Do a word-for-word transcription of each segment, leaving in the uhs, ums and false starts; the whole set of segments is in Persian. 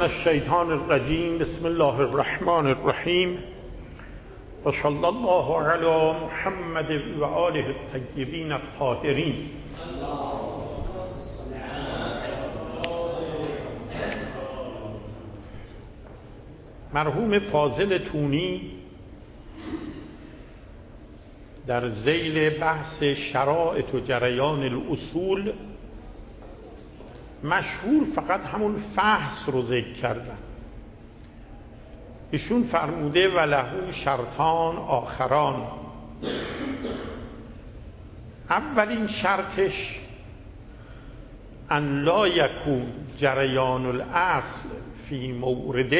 الشیطان الرجیم. بسم الله الرحمن الرحیم و صلی الله علی محمد و آله الطیبین الطاهرین. مرحوم فاضل تونی در ذیل بحث شرائط و جریان الاصول مشهور فقط همون فحص رو ذکر کردن. ایشون فرموده و له شرطان آخران. اولین شرطش ان لا یکون جریان الاصل فی مورد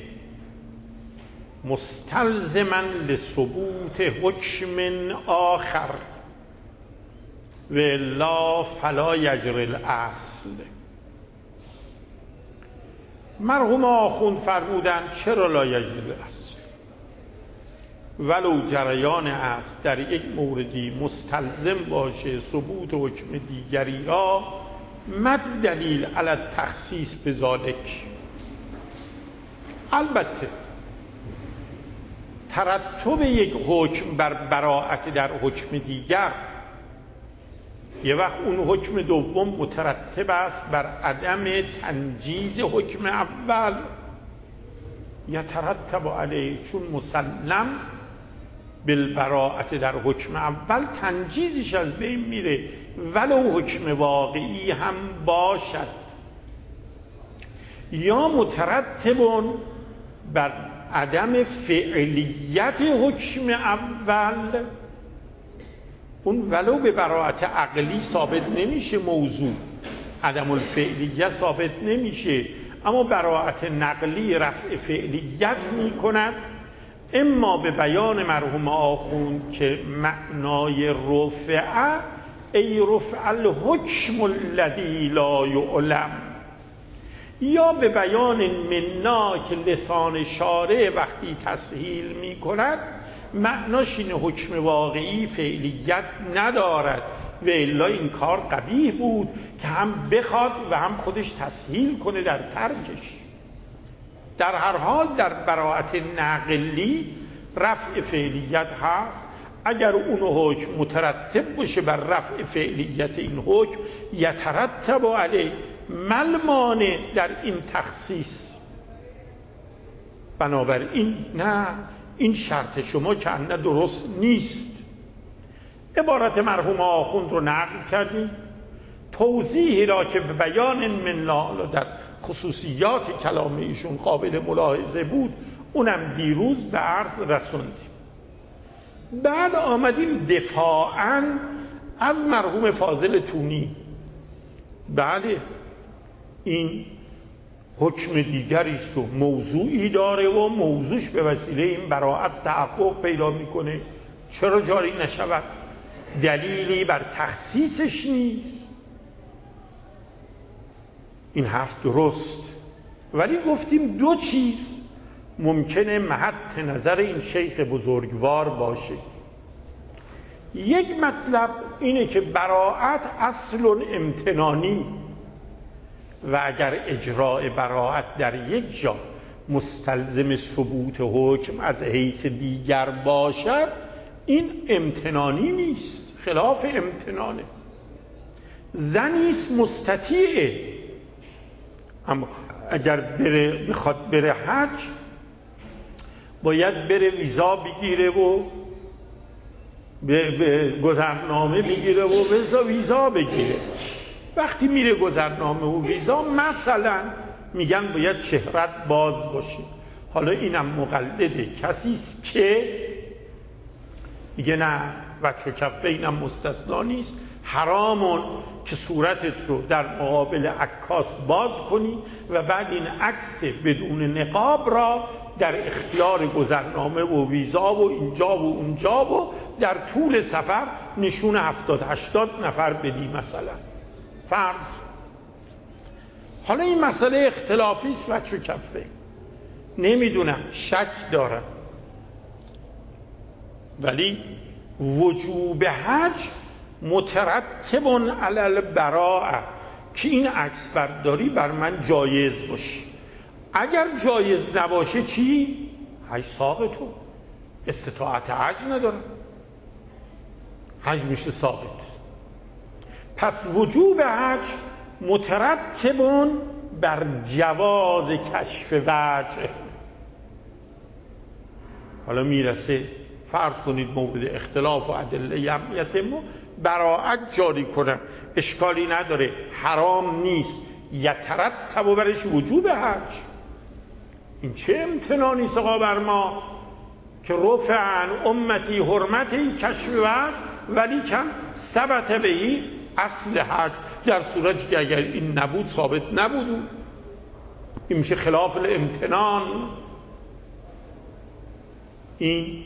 مستلزما لثبوت حکم آخر و الا فلا یجری الاصل. مرحوم آخوند فرمودن چرا لا یجری الاصل؟ ولو جریان اصل در یک موردی مستلزم باشه ثبوت حکم دیگری را، مد دلیل علی التخصیص بذالک. البته ترتب یک حکم بر براءت در حکم دیگر، یه وقت اون حکم دوم مترتب است بر عدم تنجیز حکم اول، یا ترتب علیه، چون مسلم بالبراءت در حکم اول تنجیزش از بین میره ولو حکم واقعی هم باشد، یا مترتبون بر عدم فعلیت حکم اول. اون ولو به براءت عقلی ثابت نمیشه، موضوع عدم الفعلیت ثابت نمیشه، اما براءت نقلی رفع فعلیت میکند. اما به بیان مرحوم آخوند که معنای رفع ای رفع الحکم الذی لا یعلم، یا به بیان منا که لسان شارع وقتی تسهیل میکند معناش این حکم واقعی فعلیت ندارد و الا این کار قبیح بود که هم بخواد و هم خودش تسهیل کنه در ترکش. در هر حال در براءت نقلی رفع فعلیت هست. اگر اون حکم مترتب باشه بر رفع فعلیت این حکم، یترتب علیه، مل مانع در این تخصیص. بنابراین نه، این شرط شما که نه درست نیست. عبارت مرحوم آخوند رو نقل کردیم، توضیحی را که به بیان من لا در خصوصیات کلام ایشون قابل ملاحظه بود اونم دیروز به عرض رسوندیم. بعد آمدیم دفاعاً از مرحوم فاضل تونی. بله، این حکم دیگری است و موضوعی داره و موضوعش به وسیله این براءت تحقق پیدا میکنه، چرا جاری نشود؟ دلیلی بر تخصیصش نیست. این حرف درست، ولی گفتیم دو چیز ممکنه محط نظر این شیخ بزرگوار باشه. یک مطلب اینه که براءت اصل امتنانی و اگر اجراء براءت در یک جا مستلزم ثبوت حکم از حیث دیگر باشد، این امتنانی نیست، خلاف امتنانه. زنیست مستطیعه، اما اگر بره بخواد بره حج باید بره ویزا بگیره و به, به گذرنامه بگیره و ویزا ویزا بگیره. وقتی میره گذرنامه و ویزا مثلا میگن باید چهرت باز باشه. حالا اینم مقلده کسیست که میگه نه وجه کفه، اینم مستثنا نیست، حرامون که صورتت رو در مقابل عکاس باز کنی و بعد این عکس بدون نقاب را در اختیار گذرنامه و ویزا و اینجا و اونجا و در طول سفر نشون هفتاد هشتاد نفر بدی مثلا فرض. حالا این مسئله اختلافی است، وجه کفه، نمیدونم، شک دارم، ولی وجوب حج مترتب علی البراءه، که این عکس برداری بر من جایز باشه. اگر جایز نباشه چی؟ حج ثابتو، استطاعت حج ندارم، حج میشه ثابت. پس وجوب حج مترتب بر جواز کشف وجه. حالا میرسه فرض کنید مورد اختلاف و ادله امنیت ما براءت جاری کنم، اشکالی نداره، حرام نیست، یترتب برش وجوب حج. این چه امتنانی سقا بر ما که رفع عن امتی حرمتی کشف وجه ولی کن ثبت بهی اصل حج، در صورتی که اگر این نبود ثابت نبود، این میشه خلاف الامتنان. این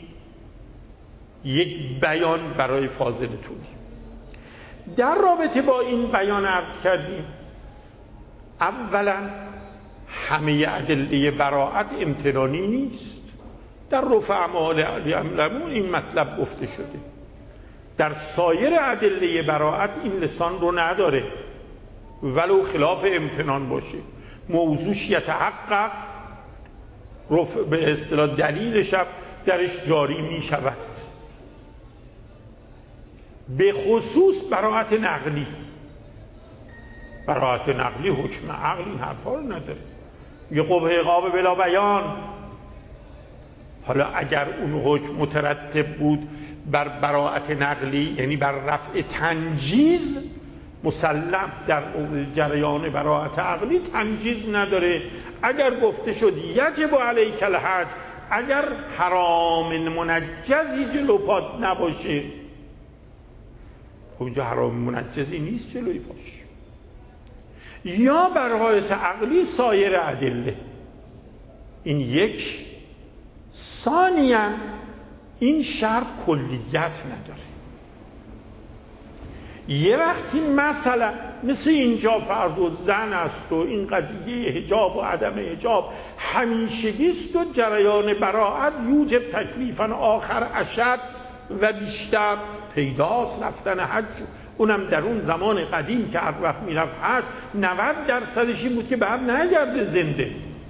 یک بیان برای فاضل طولی. در رابطه با این بیان عرض کردیم اولا همه ادله براءت امتنانی نیست. در رفع اعمال یعلمون این مطلب گفته شده، در سایر ادله براءت این لسان رو نداره ولو خلاف امتنان باشه، موضوعش یتحقق، رفع به اصطلاح دلیلش درش جاری می شود. به خصوص براءت نقلی، براءت نقلی حکم عقل این حرفا رو نداره، یه قبح عقاب بلا بیان. حالا اگر اون حکم مترتب بود بر براءت نقلی، یعنی بر رفع تنجیز، مسلم در جریان براءت عقلی تنجیز نداره. اگر گفته شد یجب علیک الحج، اگر حرام منجزی جلو پات نباشه، خب اینجا حرام منجزی نیست جلوی پاش. یا براءت عقلی سایر ادله، این یک. ثانیاً این شرط کلیت نداره. یه وقتی مثلا مثل اینجا فرض زن است و این قضیه حجاب و عدم حجاب همیشگیست و جریان براءت یوجب تکلیفاً آخر اشد و بیشتر پیداست. رفتن حج اونم در اون زمان قدیم که هر وقت میرفت حج نود درصدش این بود که بر نگرده زنده،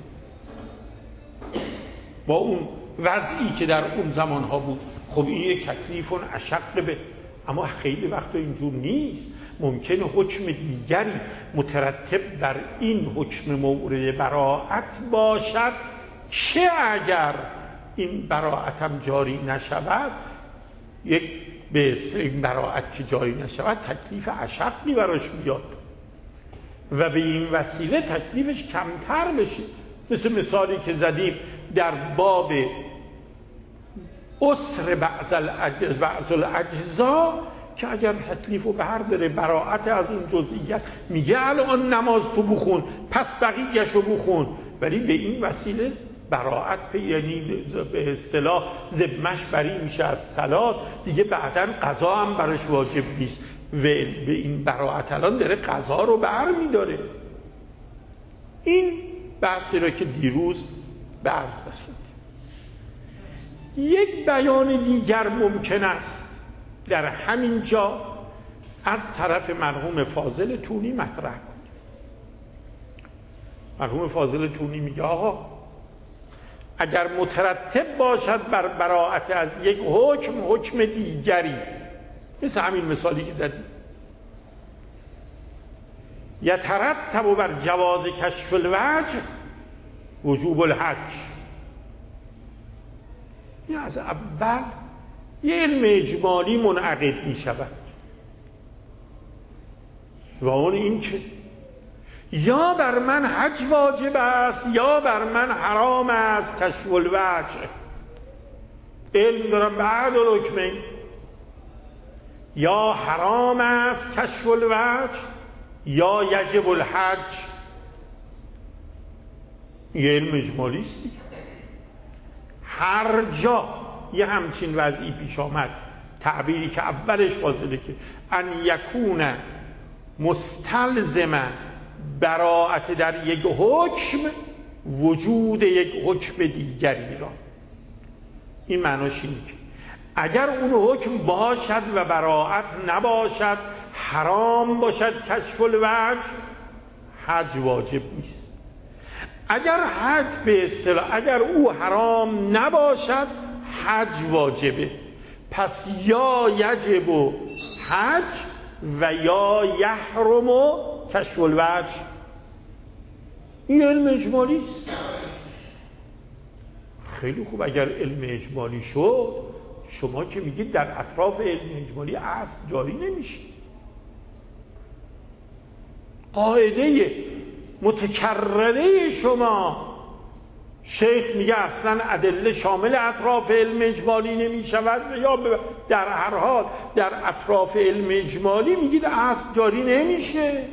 با اون وضعی که در اون زمانها بود. خب این یک تکلیف اشق به، اما خیلی وقتا اینجور نیست. ممکنه حکم دیگری مترتب بر این حکم مورد براءت باشد، چه اگر این براءت هم جاری نشود، یک به این براءت که جاری نشود تکلیف اشقی براش بیاد و به این وسیله تکلیفش کمتر بشه. مثل مثالی که زدیم در باب اسر بعض الاجزا که اگر تکلیف و برداره براءت از اون جزئیات، میگه الان نماز تو بخون پس بقیه‌اش رو بخون، ولی به این وسیله براءت، یعنی به اصطلاح ذمه‌اش بری میشه از صلات دیگه، بعداً قضا هم براش واجب نیست و به این براءت الان داره قضا رو بر میداره. این بحثی رو که دیروز به عرض رسوندیم. یک بیان دیگر ممکن است در همین جا از طرف مرحوم فاضل تونی مطرح کنیم. مرحوم فاضل تونی میگه آقا اگر مترتب باشد بر براءت از یک حکم حکم دیگری، مثل همین مثالی که زدیم، یترتب بر جواز کشف الوجه وجوب الحج، این از اول یه علم اجمالی منعقد می شود و اون این که یا بر من حج واجب است یا بر من حرام است کشف الوجه. علم دارم بعد الحکمین، یا حرام است کشف الوجه یا یجب الحج. یه علم اجمالی است دیگه. هر جا یه همچین وضعی پیش آمد، تعبیری که اولش فاضله که ان یکون مستلزما براءت در یک حکم وجود یک حکم دیگری را، این معناش اینه که اگر اون حکم باشد و براءت نباشد، حرام باشد کشف الوجه، حج واجب نیست. اگر حج به اصطلاح اگر او حرام نباشد حج واجبه، پس یا یجب حج و یا یحرم کشف الوجه. این علم اجمالی است. خیلی خوب، اگر علم اجمالی شد، شما که میگید در اطراف علم اجمالی اصل جاری نمیشه. قاعده متکرره شما، شیخ میگه اصلا ادله شامل اطراف علم اجمالی نمیشود، یا در هر حال در اطراف علم اجمالی میگید اصل جاری نمیشه.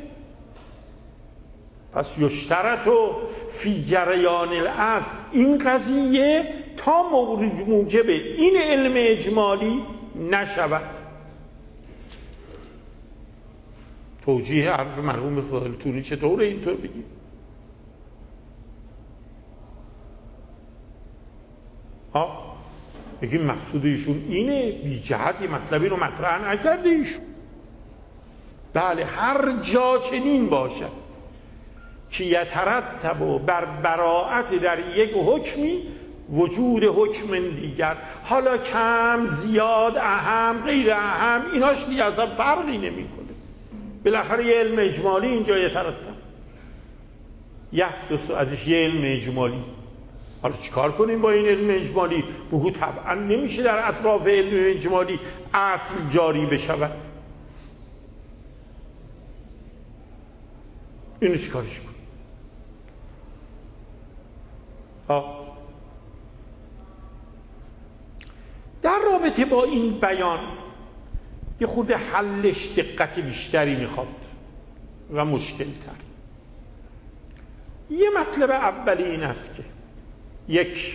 پس یشترط فی جریان الاصل، این قضیه تا موجب این علم اجمالی نشود. توجیه حرف مرحوم فاضل‌طوری چطوره اینطور بگیم؟ ها بگیم مقصود ایشون اینه، بی جهت مطلبی رو مطرح نکرده ایشون. بله، هر جا چنین باشد که یترتب بر براءت در یک حکمی وجود حکم دیگر، حالا کم زیاد اهم غیر اهم ایناش دیگه اصلا فرقی نمیکنه. بالاخره یه علم اجمالی اینجا یترتب یحدث ازش یه علم اجمالی. حالا چیکار کنیم با این علم اجمالی؟ بگو طبعا نمیشه در اطراف علم اجمالی اصل جاری بشود. اینو چیکارش کنیم؟ ها در رابطه با این بیان یه خود حلش دقت بیشتری میخواد و مشکل تر. یه مطلب اولی این است که یک،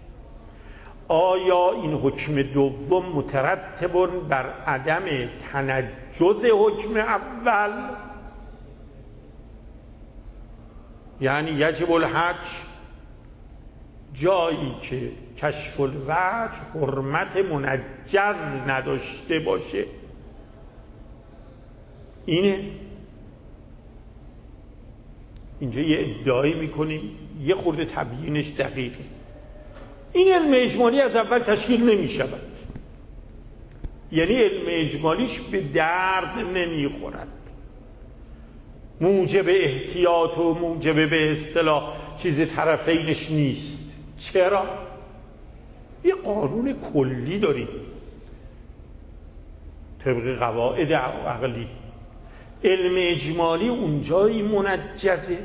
آیا این حکم دوم مترتب بر عدم تنجز حکم اول؟ یعنی یجب الحج جایی که کشف الوجه حرمت منجز نداشته باشه، اینه. اینجا یه ادعایی میکنیم، یه خورده تبیینش دقیقه. این علم اجمالی از اول تشکیل نمی شود، یعنی علم اجمالیش به درد نمی خورد، موجب احتیاط و موجب به اصطلاح چیز طرفینش نیست. چرا؟ یه قانون کلی داریم طبق قواعد عقلی. علم اجمالی اونجایی منجزه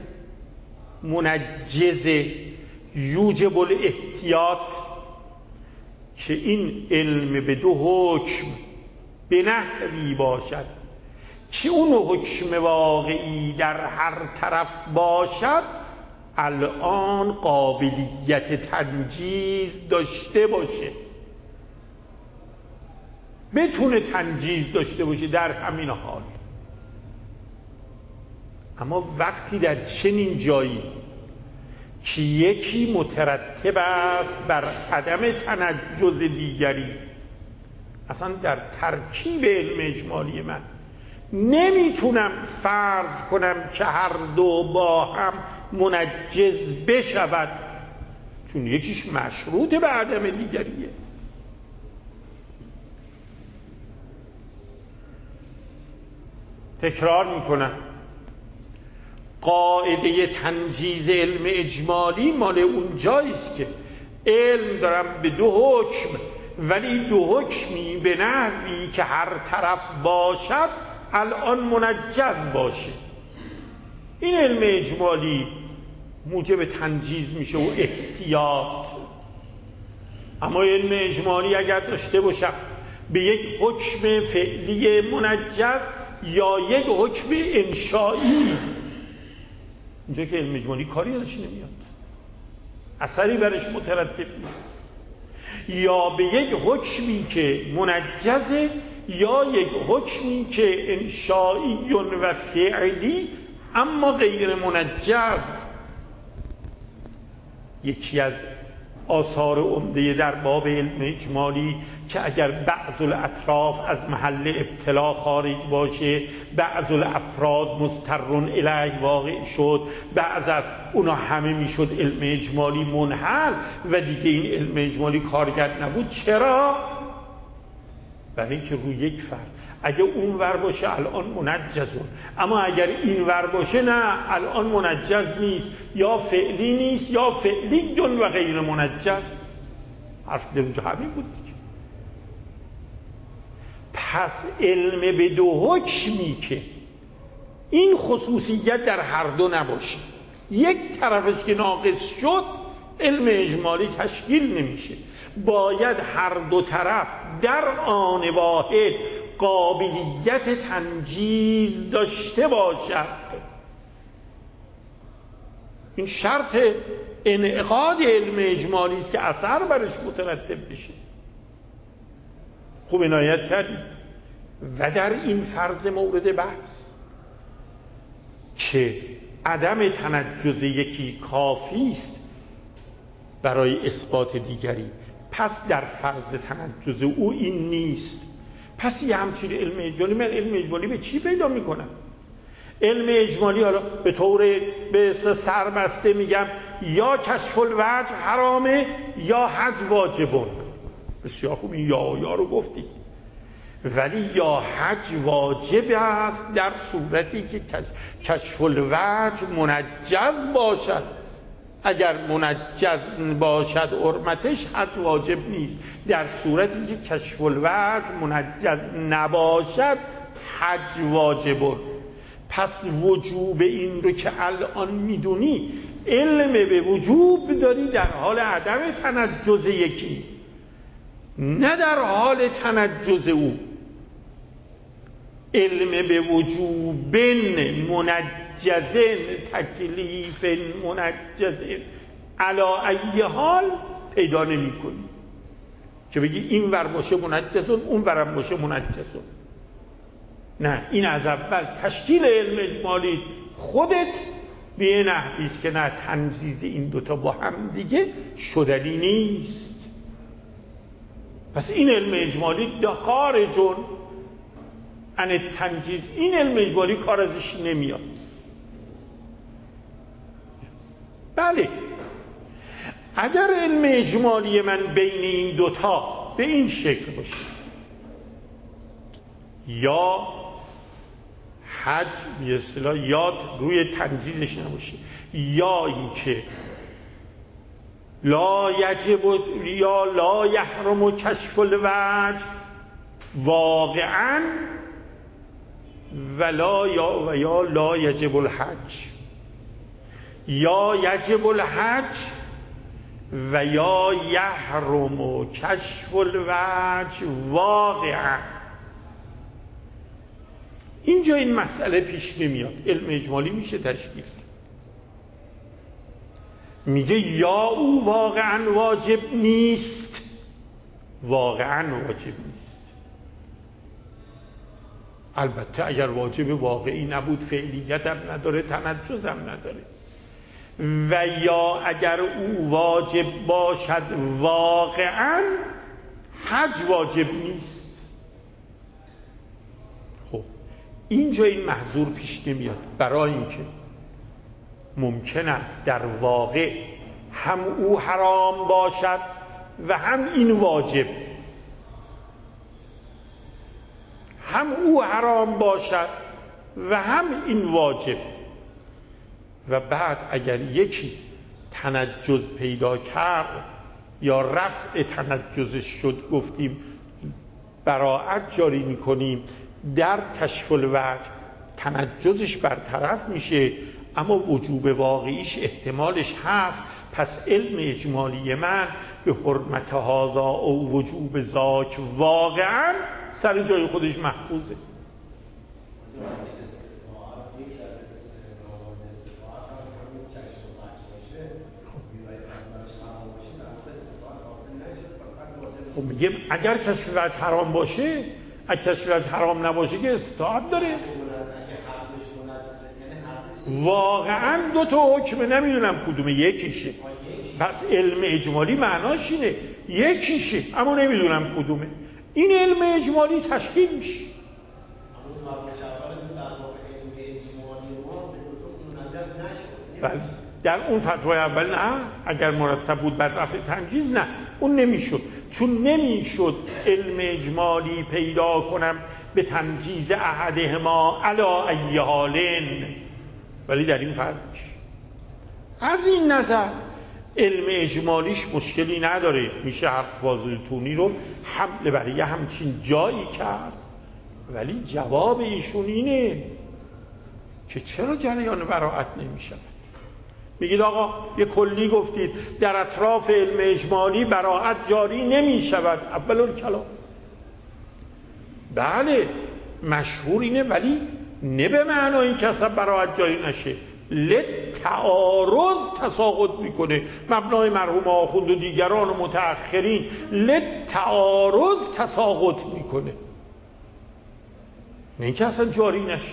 منجزه یوجب الاحتیاط که این علم به دو حکم به نحوی باشد که اون حکم واقعی در هر طرف باشد الان قابلیت تنجیز داشته باشه، بتونه تنجیز داشته باشه در همین حال. اما وقتی در چنین جایی که یکی مترتب است بر عدم تنجز دیگری، اصلا در ترکیب علم اجمالی من نمیتونم فرض کنم که هر دو با هم منجز بشود، چون یکیش مشروط به عدم دیگریه. تکرار میکنم، قاعده تنجیز علم اجمالی مال اون جاییست که علم دارم به دو حکم، ولی دو حکمی به نحوی که هر طرف باشد الان منجز باشه. این علم اجمالی موجب تنجیز میشه و احتیاط. اما علم اجمالی اگر داشته باشم به یک حکم فعلی منجز یا یک حکم انشایی، اینجا که علم اجمالی کاری ازش نمیاد، اثری برش مترتب نیست. یا به یک حکمی که منجزه یا یک حکمی که انشایی و فعلی اما غیر منجز. یکی از آثار عمده در باب علم اجمالی که اگر بعض الاطراف از محل ابتلا خارج باشه، بعض الافراد مضطرون الیه واقع شد، بعض از اونا همه میشد علم اجمالی منحل و دیگه این علم اجمالی کارگر نبود. چرا؟ برای اینکه روی یک فرد اگه اون ور باشه الان منجزون، اما اگر این ور باشه نه، الان منجز نیست، یا فعلی نیست یا فعلی جن و غیر منجز. حرف در اونجا همین بود دیگه. پس علم به دو حکمی که این خصوصیت در هر دو نباشه، یک طرفش که ناقص شد علم اجمالی تشکیل نمیشه. باید هر دو طرف در آن واحد قابلیت تنجیز داشته باشد. این شرط انعقاد علم اجمالی است که اثر برش مترتب بشه. خوب عنایت کردی. و در این فرض مورد بحث که عدم تنجز یکی کافی است برای اثبات دیگری، پس در فرض تنجز او این نیست. پس یه همچین علم اجمالی، من علم اجمالی به چی پیدا میکنم؟ علم اجمالی حالا به طور به سربسته میگم یا کشف الوجه حرامه یا حج واجبون. بسیار خوب، این یا یا رو گفتی. ولی یا حج واجب است در صورتی که کشف الوجه منجز باشد. اگر منجز باشد حرمتش حج واجب نیست. در صورتی که کشف الوجه منجز نباشد حج واجبه. پس وجوب این رو که الان میدونی، علم به وجوب داری در حال عدم تنجز یکی، نه در حال تنجز او. علم به وجوب منجزن تکلیف منجزن علا ای حال پیدا نمی کنی که بگی این ور باشه منجزن اون ورم باشه منجزن. نه، این از اول تشکیل علم اجمالی خودت به نحوی است که نه، تنجیز این دوتا با هم دیگه شدنی نیست. پس این علم اجمالی خارجون عن تنجیز، این علم اجمالی کار ازش نمیاد. بله، اگر علم اجمالی من بین این دوتا به این شکل باشه، یا حج به اصطلاح یاد روی تنجیزش نباشه، یا اینکه لا یجب یا لا یحرم کشف الوجه واقعا ولا یا و یا لا یجب الحج، یا یجب الحج و یا یحرم کشف الوجه واقعا. اینجا این مسئله پیش نمیاد. علم اجمالی میشه تشکیل، میگه یا او واقعا واجب نیست، واقعا واجب نیست. البته اگر واجب واقعی نبود فعلیت هم نداره، تنجز هم نداره. و یا اگر او واجب باشد واقعا حج واجب نیست. خب اینجا این محظور پیش نمیاد، برای اینکه ممکن است در واقع هم او حرام باشد و هم این واجب، هم او حرام باشد و هم این واجب. و بعد اگر یکی تنجز پیدا کرد یا رفع تنجزش شد، گفتیم براءت جاری میکنیم، در کشف الوجه تنجزش برطرف میشه، اما وجوب واقعیش احتمالش هست. پس علم اجمالی من به حرمت هذا او وجوب ذاک واقعا سر جای خودش محفوظه. خب میگم اگر کشف الوجه حرام باشه، اگر کشف الوجه حرام نباشه که استطاعت داره. واقعا دو تا حکم، نمیدونم کدوم یکیشه. پس علم اجمالی معناش اینه یکیشه اما نمیدونم کدومه. این علم اجمالی تشکیل میشه. بله در اون فتوای اول نه، اگر مرتب بود بر رفع تنجیز نه، اون نمیشد، چون نمیشد علم اجمالی پیدا کنم به تنجیز احدهما علا ای حالن، ولی در این فرض میشه. از این نظر علم اجمالیش مشکلی نداره، میشه حرف فاضلتونی رو حمل بر یه همچین جایی کرد، ولی جواب ایشون اینه که چرا جریان براءت نمیشه. میگید آقا یه کلی گفتید در اطراف علم اجمالی براءت جاری نمیشود، اول الکلام بله مشهور اینه، ولی نه به معنای این که اصلا براءت جاری نشه، لتعارض تساقط میکنه. مبنای مرحوم آخوند و دیگران و متأخرین لتعارض تساقط میکنه، نه اینکه اصلا جاری نشه.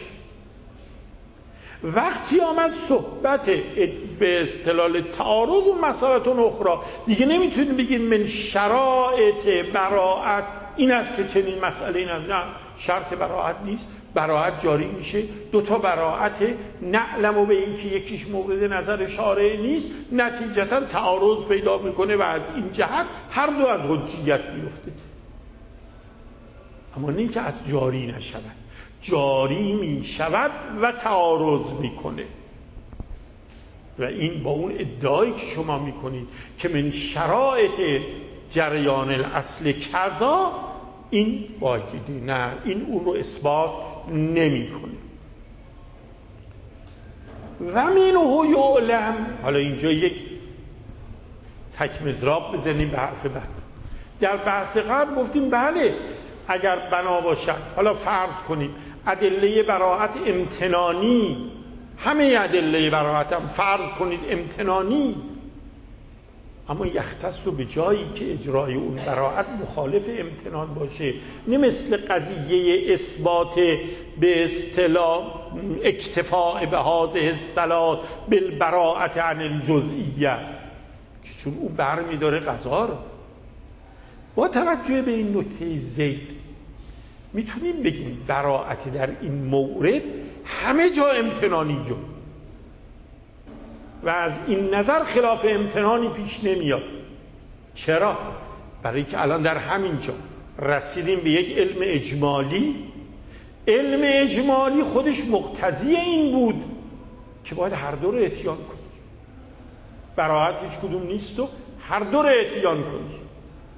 وقتی آمد صحبت به اصطلاح تعارض و مسئلتون اخرى، دیگه نمیتونید بگید من شرایط براءت این است که چنین مسئله این است. نه، شرط براءت نیست، براءت جاری میشه. دوتا براءت نعلم و به این که یکیش مورد نظر شارع نیست، نتیجتا تعارض پیدا میکنه و از این جهت هر دو از حجیت میفته. اما نه که از جاری نشود، جاری می شود و تعارض میکنه. و این با اون ادعایی که شما میکنید که من شرایط جریان الاصل کذا، این واجده، نه این اون رو اثبات نمیکنه. و منه یعلم، حالا اینجا یک تک مضراب بزنیم به حرف بعد. در بحث قبل گفتیم بله اگر بنا باشد، حالا فرض کنیم ادله براءت امتنانی، همه ادله براءت هم فرض کنید امتنانی، اما یختص رو به جایی که اجرای اون براءت مخالف امتنان باشه، نه مثل قضیه اثبات به اصطلاح اکتفاء به هذه الصلاة بالبراءت عن الجزئیه، که چون اون برمی داره قضا رو. با توجه به این نکته زید میتونیم بگیم براءت در این مورد همه جا امتنانیه و از این نظر خلاف امتنانی پیش نمیاد. چرا؟ برای که الان در همین جا رسیدیم به یک علم اجمالی. علم اجمالی خودش مقتضی این بود که باید هر دو رو اتیان کنی، براءت هیچ کدوم نیست و هر دو رو اتیان کنی.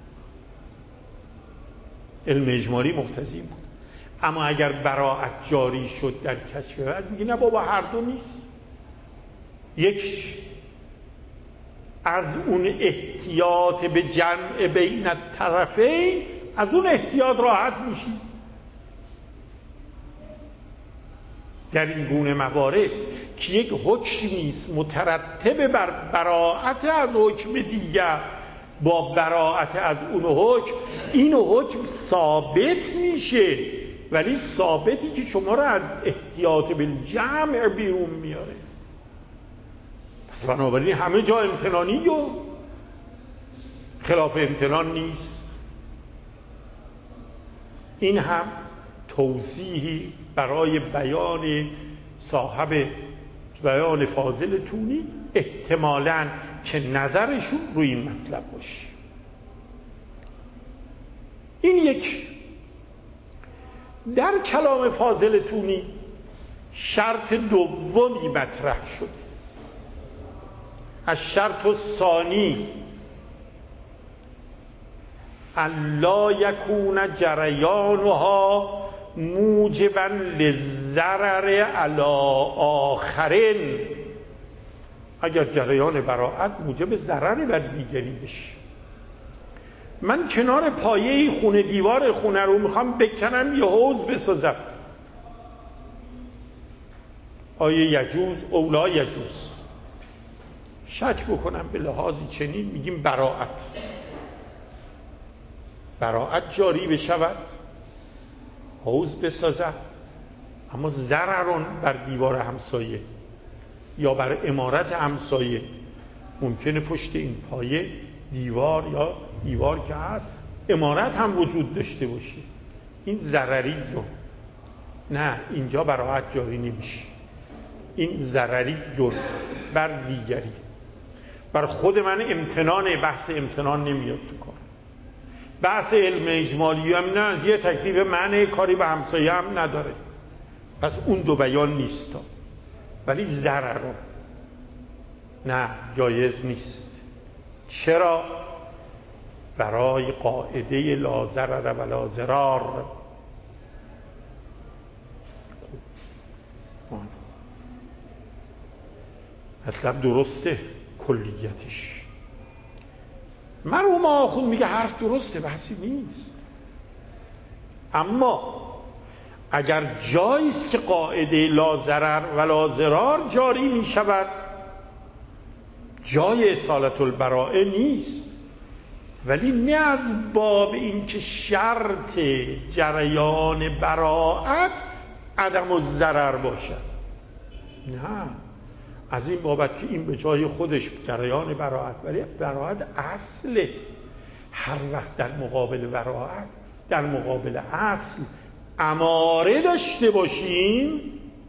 علم اجمالی مقتضی بود. اما اگر براءت جاری شد در کشف بعد، میگه نه بابا هر دو نیست، یکیش از اون احتیاط به جمع بین الطرفین، از اون احتیاط راحت میشی. در این گونه موارد که یک حکمی است مترتب بر براءت از حکم دیگر با براءت از اون حکم، این حکم ثابت میشه، ولی ثابتی که شما را از احتیاط بالجمع بیرون میاره. پس بنابراین همه جا امتنانی و خلاف امتنان نیست. این هم توضیحی برای بیان صاحب بیان فاضل تونی، احتمالاً که نظرشون روی این مطلب باشه. این یک. در کلام فاضل تونی شرط دومی مطرح شد، از شرط الثانی الا یکون جریانها موجبا للضرر علی آخرین، اگر جریان براءت موجب ضرر بر دیگری بشه. من کنار پایه خونه دیوار خونه رو میخوام بکنم یه حوض بسازم، آیا یجوز او لا یجوز؟ شک بکنم به لحاظی چنین، میگیم براءت براءت جاری بشود، حوض بسازم، اما ضررون بر دیوار همسایه یا بر عمارت همسایه ممکنه پشت این پایه دیوار یا دیوار که هست عمارت هم وجود داشته باشه. این ضرری رو نه، اینجا براحت جاری نمیشه. این ضرری جور بر دیگری. بر خود من امتنانه، بحث امتنان نمیاد تو کار. بحث علم اجمالی هم نه، یه تکلیف معنی کاری به همسایه هم نداره، پس اون دو بیان نیست. ولی ضرر نه، جایز نیست. چرا؟ برای قاعده لا ضرر ولا ضرار. مطلب درسته کلیتش. مرحوم آخوند میگه حرف درسته، بحثی نیست. اما اگر جاییست که قاعده لا ضرر ولا ضرار جاری میشود، جای اصالت البراءه نیست. ولی نه از باب این که شرط جریان براءت عدم الضرر باشد، نه، از این بابت که این به جای خودش جریان براءت، ولی براءت اصله. هر وقت در مقابل براءت، در مقابل اصل اماره داشته باشیم،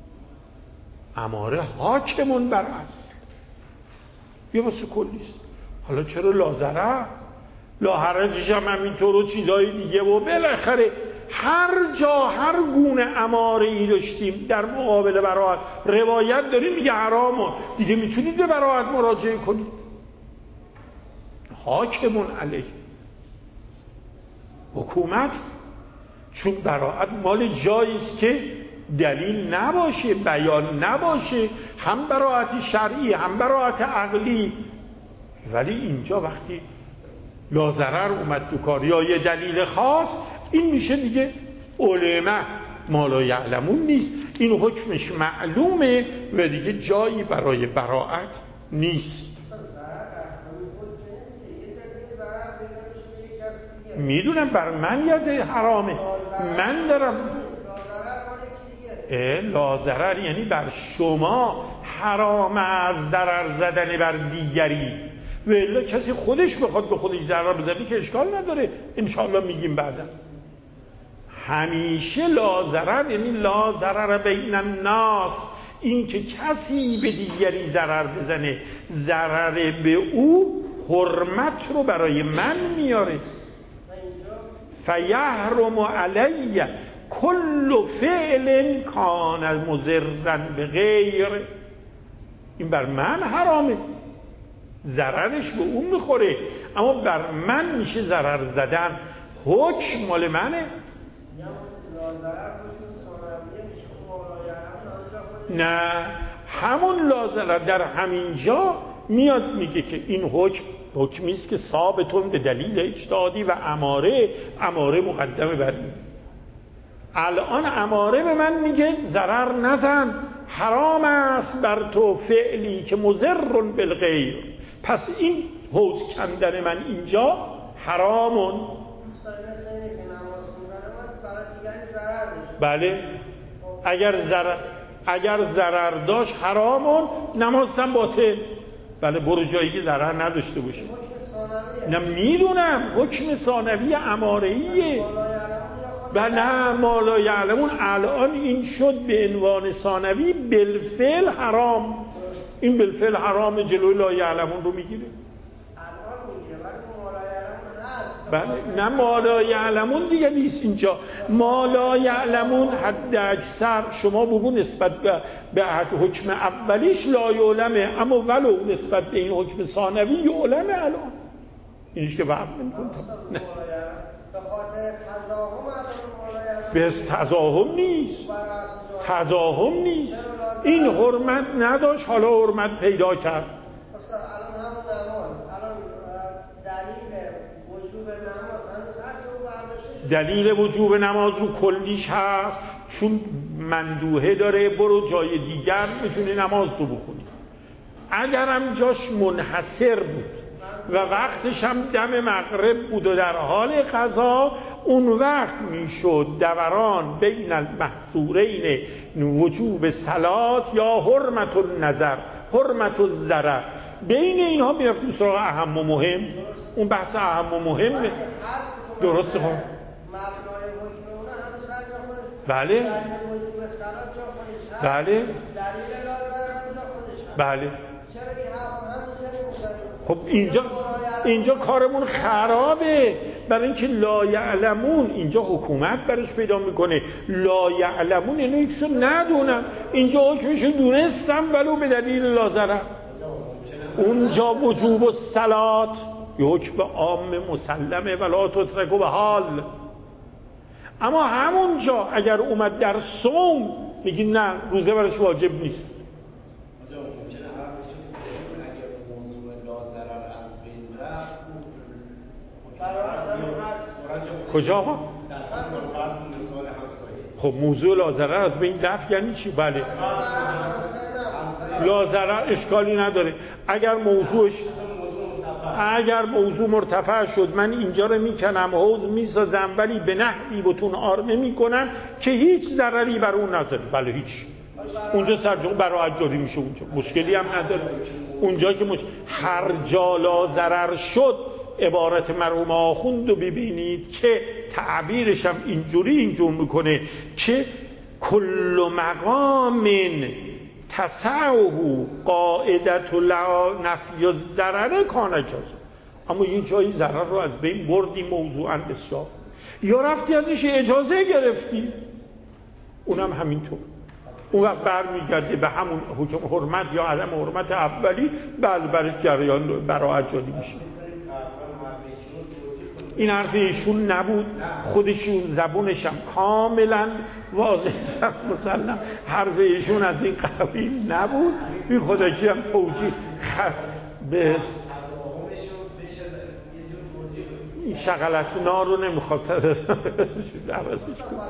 اماره حاکمون بر اصل. یه واسه کلیست. حالا چرا لا ضرر؟ لا حرجش هم همینطور و چیزهای دیگه. و بالاخره هر جا هر گونه اماره ای داشتیم در مقابل براءت، روایت داریم میگه حرامه، دیگه میتونید به براءت مراجعه کنید، حاکمون علیه. حکومت چون براءت مال جاییست که دلیل نباشه، بیان نباشه، هم براءت شرعی هم براءت عقلی. ولی اینجا وقتی لا ضرر اومد تو کار یا یه دلیل خاص، این میشه دیگه علماء ما لا یعلمون نیست، این حکمش معلومه و دیگه جایی برای براءت نیست. میدونم بر من یاد حرامه، من دارم لا ضرر یعنی بر شما حرام از ضرر زدن بر دیگری. ولی کسی خودش بخواد به خودش ضرر بزنه که اشکال نداره، انشاءالله میگیم بعدا. همیشه لا ضرر یعنی لا ضرر بین الناس، این که کسی به دیگری ضرر بزنه، ضرر به او حرمت رو برای من میاره. فیحرم علی کل فعل کان مضرا بغیر، این بر من حرامه، ضررش به اون میخوره، اما بر من میشه ضرر زدن. حکم مال منه. نه، همون لا ضرر در همین جا میاد میگه که این حکم حکمیست که ثابتون به دلیل اجتهادی و اماره، اماره مقدمه بر این. الان اماره به من میگه ضرر نزن، حرام است بر تو فعلی که مضر بالغیر، پس این حوض کندن من اینجا حرامون. بله، اگر ضرر اگر ضرر داشت حرامون، نمازتم باطل. بله، برو جایی که ضرر نداشته باشه. نه میدونم حکم ثانوی امارهیه. بله، ما لا یعلمون الان این شد به عنوان ثانوی بالفعل حرام. این بالفعل حرام، جلوی لا یعلمون رو میگیره. بله، نه ما لا یعلمون دیگه نیست اینجا. ما لا یعلمون حد اکثر شما بگو نسبت به, به حکم اولیش لا یعلمه، اما ولو نسبت به این حکم ثانوی یعلمه. الان اینیش که وقت نمی‌کنم نه به خاطر تضاهم به تضاهم نیست، تضاهم نیست. این حرمت نداشت، حالا حرمت پیدا کرد. الان همون نماز، الان دلیل وجوب نماز هنوز هست و برداشته شده. دلیل وجوب نماز رو کلیش هست، چون مندوحه داره، برو جای دیگر میتونی نماز رو بخونی. اگرم جاش منحصر بود و وقتش هم دم مغرب بود و در حال قضا، اون وقت میشد دوران بین المحظورین وجوب صلات یا حرمت النظر، حرمت الضرر. بین اینها میرفتیم سراغ اهم و مهم. اون بحث اهم و مهمه. درسته خب مبنای حکم اونه همون سر جا خودش. بله دلیل وجوب صلات جا خودش هست. بله دلیل لازم هم جا خودش هست. بله. چرا این حرف هم خب اینجا اینجا کارمون خرابه، برای اینکه لا یعلمون اینجا حکومت برش پیدا میکنه. لا یعلمون یعنی یکشو ندونم، اینجا حکمشو دونستم ولو به دلیل لا ضرر. اونجا وجوب الصلات یه حکم عام مسلمه ولا تترک به حال. اما همونجا اگر اومد در صوم میگی نه روزه برش واجب نیست. کجا آقا؟ خب موضوع لازرر از بین رفت یعنی چی؟ بله لازرر اشکالی نداره. اگر موضوعش اگر موضوع مرتفع شد من اینجا رو میکنم حوض میسازم ولی به نحوی بتون آر نمیکنم که هیچ ضرری بر اون نداره، بله هیچ، اونجا سرجو براعت جاری میشه، اونجا مشکلی هم نداره. اونجا که مش... هر جا لا ضرر شد عبارت مرحوم آخوند رو ببینید که تعبیرش هم اینجوری اینجور میکنه که کل مقام تسعه قاعدت نفی الضرر کانه کذا. اما یه جایی ضرر رو از بین بردی موضوعاً بسیار، یا رفتی ازش اجازه گرفتی، اونم همینطور. اون وقت برمیگرده به همون حکم حرمت یا عدم حرمت اولی، بله برش جریان براعت جاری میشه. این حرف ایشون نبود، خودشون زبونش هم کاملا واضح و مسلم حرف ایشون از این قبیل نبود. این خودکی هم توجیه خف به این شغلتنا رو نمیخواد عوضش کنه.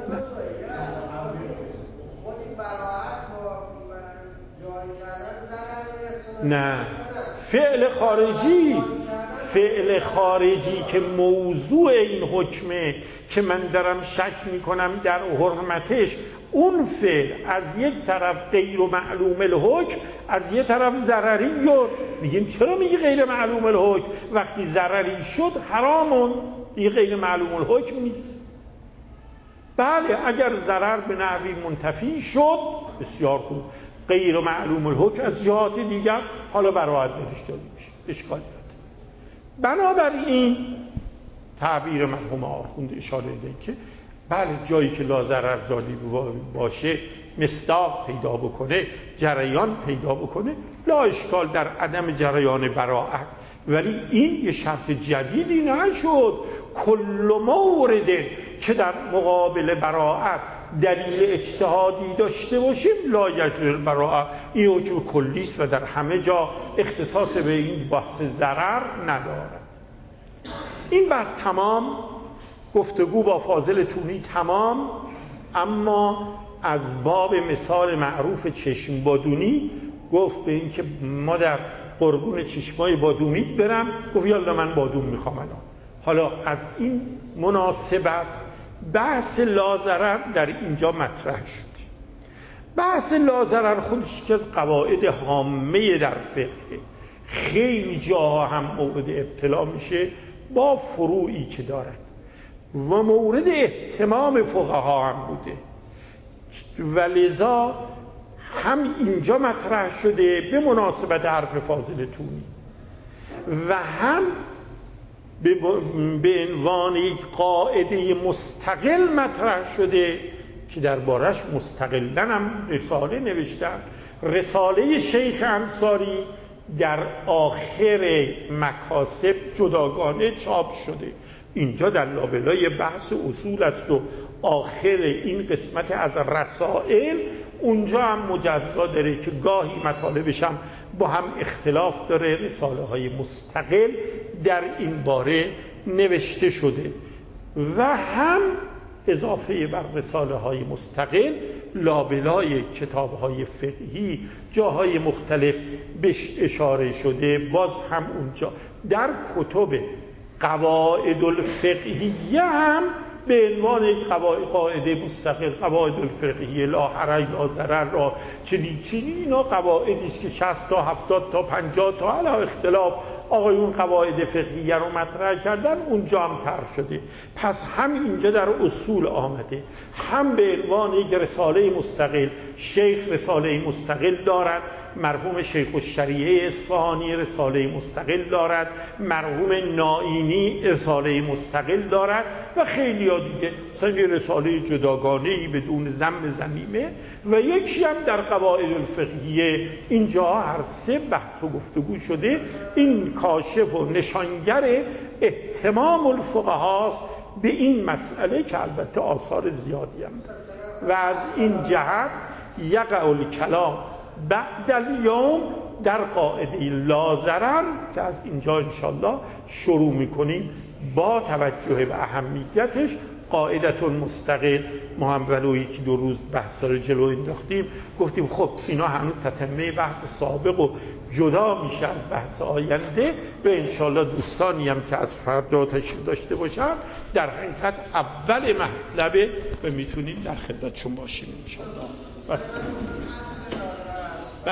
نه فعل خارجی، فعل خارجی که موضوع این حکمه که من دارم شک میکنم در حرمتش، اون فعل از یک طرف غیر معلوم الحکم، از یک طرف ضرری. و میگیم چرا میگی غیر معلوم الحکم؟ وقتی ضرری شد حرامون دیگه غیر معلوم الحکم نیست. بله اگر ضرر به نحوی منتفی شد بسیار خوب، غیر معلوم الحکم از جهات دیگر حالا براعت برش جاری میشه، اشکالی نداره. بنابراین تعبیر مرحوم آخوند اشاره ده که بله جایی که لا ضرر زالی باشه، مصداق پیدا بکنه، جریان پیدا بکنه، لا اشکال در عدم جریان براعت. ولی این یه شرط جدیدی نشد. کل مورد که در مقابل براعت دلیل اجتهادی داشته باشیم لا یجری براعت، این حکم کلی است و در همه جا اختصاص به این بحث ضرر ندارد. این بحث تمام، گفتگو با فاضل تونی تمام. اما از باب مثال معروف چشم بادونی گفت به این که ما در قربون چشمای بادونیت برم، گفت یالا من بادون میخوام الان. حالا از این مناسبت بحث لازرر در اینجا مطرح شد. بحث لازرر خودش که از قواعد هامه در فقه، خیلی جاها هم مورد ابتلا میشه با فروعی که دارد و مورد اهتمام فقها هم بوده و لذا هم اینجا مطرح شده به مناسبت حرف فاضل تونی و هم به عنوان یک قاعده مستقل مطرح شده که دربارش مستقلاً هم رساله نوشتن. رساله شیخ انصاری در آخر مکاسب جداگانه چاپ شده. اینجا در لابلای بحث اصول است و آخر این قسمت از رسائل اونجا هم مجزا داره که گاهی مطالبش هم با هم اختلاف داره. رساله های مستقل در این باره نوشته شده و هم اضافه بر رساله های مستقل لابلای کتاب های فقهی جاهای مختلف بهش اشاره شده. باز هم اونجا در کتب قواعد الفقهیه هم به عنوان یک قاعده مستقل، قواعد الفقهیه لا حرج لا ضرر را چنین چنین، اینا قواعدی است که شصت تا هفتاد تا پنجاه تا علی اختلاف آقایون قواعد فقهیه رو مطرح کردن، اونجا هم طرح شده. پس هم اینجا در اصول آمده، هم به عنوان یک رساله مستقل. شیخ رساله مستقل دارد، مرحوم شیخ الشریعه اصفهانی رساله مستقل دارد، مرحوم نائینی رساله مستقل دارد و خیلی ها دیگه، مثلا یه رساله جداگانه‌ای بدون ذم ذمیمه، و یکی هم در قواعد الفقهیه. اینجا هر سه بحث و گفتگو شده. این کاشف و نشانگر اهتمام الفقهاست به این مسئله که البته آثار زیادی هم داره. و از این جهت یقع الکلام بعد الیوم در قاعده لا ضرر که از اینجا انشالله شروع میکنیم با توجه به اهمیتش. قاعدت مستقل ما هم ولو یکی دو روز بحث رو جلو انداختیم، گفتیم خب اینا هنوز تتمه بحث سابق و جدا میشه از بحث آینده، و انشالله دوستانی هم که از فردا تشریف داشته باشن در حقیقت اول مطلبه و میتونیم در خدمتشون باشیم انشالله. بس